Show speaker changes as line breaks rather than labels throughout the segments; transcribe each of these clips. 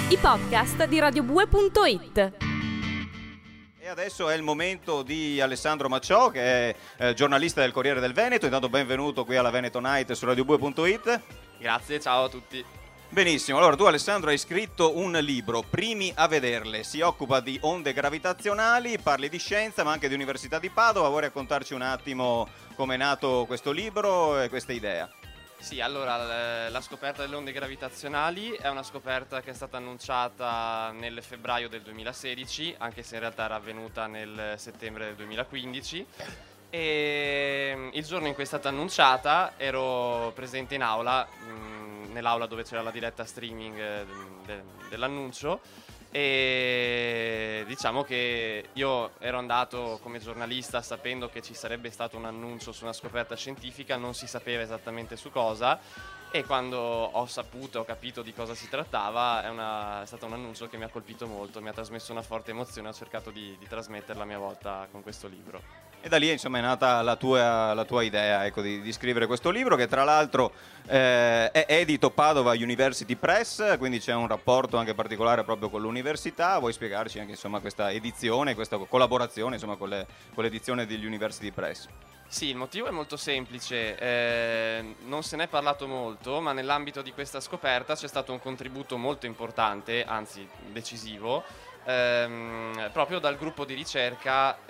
i podcast di radiobue.it.
E adesso è il momento di Alessandro Macciò, che è giornalista del Corriere del Veneto. Intanto benvenuto qui alla Veneto Night su radiobue.it.
Grazie, ciao a tutti.
Benissimo, allora tu Alessandro hai scritto un libro, Primi a vederle, si occupa di onde gravitazionali, parli di scienza ma anche di Università di Padova. Vuoi raccontarci un attimo come è nato questo libro e questa idea?
Sì, allora la scoperta delle onde gravitazionali è una scoperta che è stata annunciata nel febbraio del 2016, anche se in realtà era avvenuta nel settembre del 2015. E il giorno in cui è stata annunciata ero presente in aula, nell'aula dove c'era la diretta streaming dell'annuncio, e diciamo che io ero andato come giornalista sapendo che ci sarebbe stato un annuncio su una scoperta scientifica, non si sapeva esattamente su cosa, e quando ho capito di cosa si trattava, è stato un annuncio che mi ha colpito molto, mi ha trasmesso una forte emozione, ho cercato di trasmetterla a mia volta con questo libro.
E da lì insomma è nata la tua idea, ecco, di scrivere questo libro, che tra l'altro è edito Padova University Press, quindi c'è un rapporto anche particolare proprio con l'università. Vuoi spiegarci anche insomma questa edizione, questa collaborazione insomma con l'edizione degli University Press?
Sì, il motivo è molto semplice, non se n'è parlato molto, ma nell'ambito di questa scoperta c'è stato un contributo molto importante, anzi decisivo, proprio dal gruppo di ricerca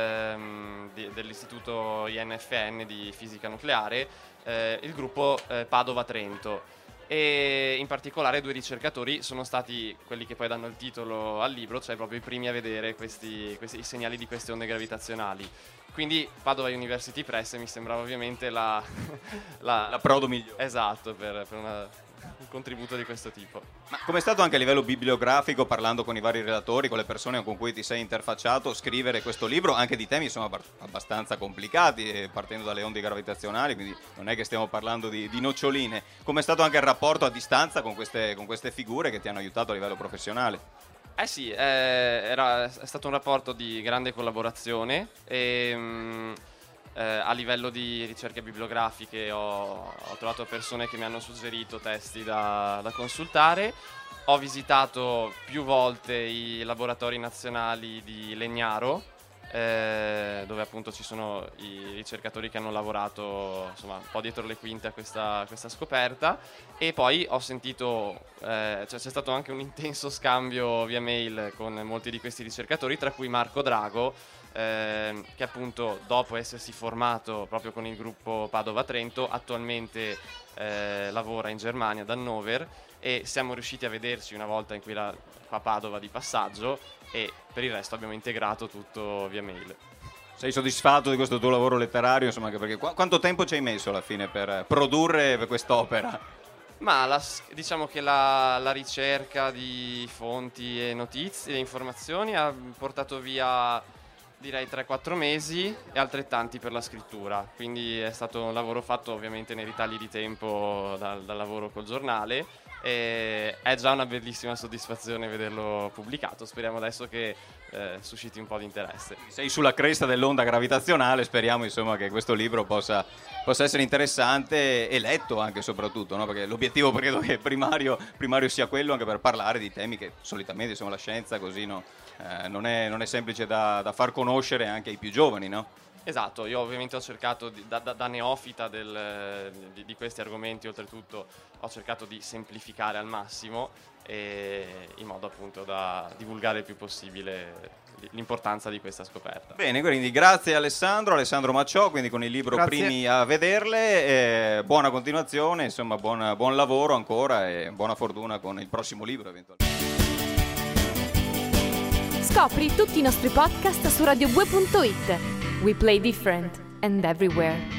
dell'istituto INFN di fisica nucleare, il gruppo Padova Trento. E in particolare 2 ricercatori sono stati quelli che poi danno il titolo al libro, cioè proprio i primi a vedere i segnali di queste onde gravitazionali. Quindi Padova University Press mi sembrava ovviamente
l'approdo migliore.
Esatto, per un contributo di questo tipo.
Ma com'è stato anche a livello bibliografico, parlando con i vari relatori, con le persone con cui ti sei interfacciato, scrivere questo libro anche di temi insomma abbastanza complicati, partendo dalle onde gravitazionali, quindi non è che stiamo parlando di noccioline. Com'è stato anche il rapporto a distanza con queste figure che ti hanno aiutato a livello professionale?
Sì, è stato un rapporto di grande collaborazione e a livello di ricerche bibliografiche ho trovato persone che mi hanno suggerito testi da consultare. Ho visitato più volte i laboratori nazionali di Legnaro, dove appunto ci sono i ricercatori che hanno lavorato insomma un po' dietro le quinte a questa scoperta, e poi ho sentito c'è stato anche un intenso scambio via mail con molti di questi ricercatori, tra cui Marco Drago, che appunto dopo essersi formato proprio con il gruppo Padova Trento attualmente lavora in Germania ad Hannover, e siamo riusciti a vederci una volta in cui era qua a Padova di passaggio, e per il resto abbiamo integrato tutto via mail.
Sei soddisfatto di questo tuo lavoro letterario? Insomma, anche perché quanto tempo ci hai messo alla fine per produrre quest'opera?
Ma diciamo che la ricerca di fonti e notizie e informazioni ha portato via direi 3-4 mesi, e altrettanti per la scrittura, quindi è stato un lavoro fatto ovviamente nei ritagli di tempo dal lavoro col giornale, e è già una bellissima soddisfazione vederlo pubblicato. Speriamo adesso che susciti un po' di interesse.
Sei sulla cresta dell'onda gravitazionale, speriamo insomma che questo libro possa essere interessante e letto anche soprattutto, no? Perché l'obiettivo credo che primario sia quello, anche per parlare di temi che solitamente insomma la scienza così no, non è semplice da far conoscere anche ai più giovani, no?
Esatto, io ovviamente ho cercato da neofita di questi argomenti, oltretutto ho cercato di semplificare al massimo, in modo appunto da divulgare il più possibile l'importanza di questa scoperta.
Bene, quindi grazie Alessandro Macciò, quindi con il libro
Grazie.
Primi a vederle, buona continuazione, insomma buon lavoro ancora e buona fortuna con il prossimo libro eventualmente.
Scopri tutti i nostri podcast su radiobue.it. We play different and everywhere.